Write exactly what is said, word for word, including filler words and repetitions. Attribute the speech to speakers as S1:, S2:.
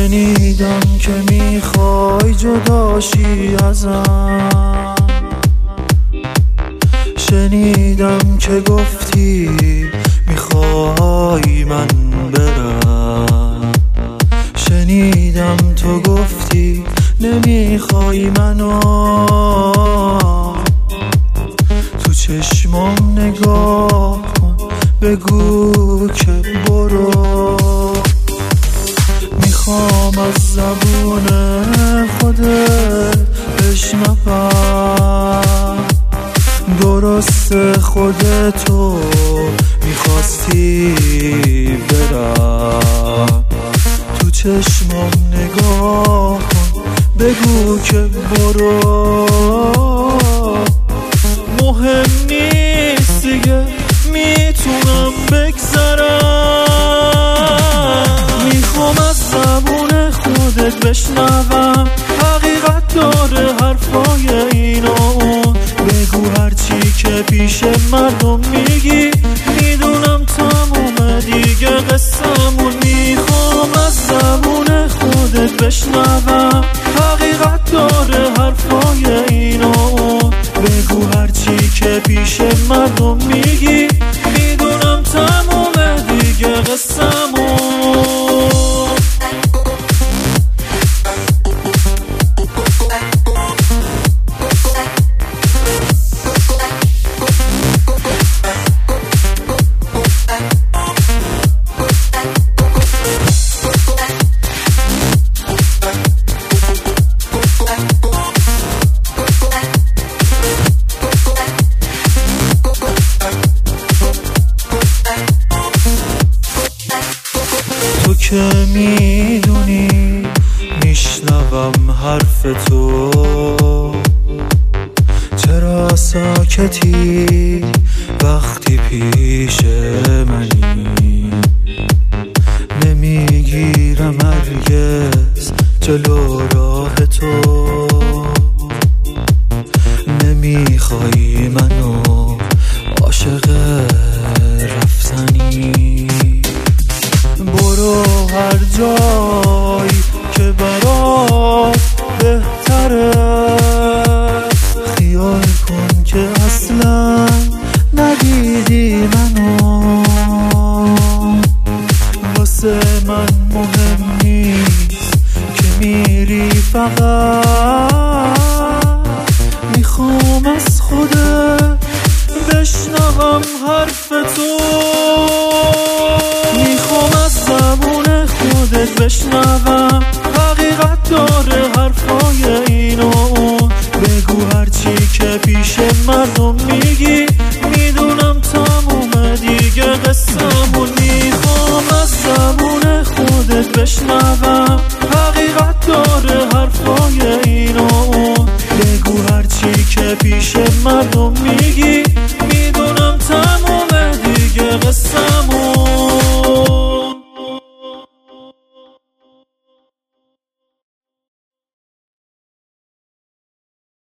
S1: شنیدم که میخوای جداشی ازم، شنیدم که گفتی میخوای من برم، شنیدم تو گفتی نمیخوای منو، تو چشمام نگاه کن بگو که برو. میخوام از زبون خودت بشنوم، درست خودتو میخواستی برم، تو چشمام نگاه کن بگو که برو. مهم نیست دیگه میتونم بگذرم، میخوام از زبون خودت بشنوم، حقیقت داره حرفای این و اون، بگو هرچی که پیش مردم میگی، میدونم تموم دیگه قصه‌مون. میخوام از زبون خودت بشنوم، حقیقت داره حرفای این و اون، بگو هرچی که پیش مردم میگی، میدونم تموم دیگه قصه‌مون. تو که میدونی میشنوم حرف تو، چرا ساکتی وقتی پیش منی، نمیگیرم هرگز جلو راه تو، نمیخوای منو عاشق رفتنی، برو هر جایی که برات بهتره، خیال کن که اصلا ندیدی منو، واسه من مهم نیست که میری، فقط میخوام از خودت بشنوم حرف تو، میخوام از زبون خودت بشنوم، حقیقت داره حرفای این و اون، بگو هرچی که پیش مردم میگی، میدونم تموم دیگه قصه‌مون. میخوام از زبون خودت بشنوم، حقیقت داره حرفای این و اون، بگو هرچی که پیش مردم میگی،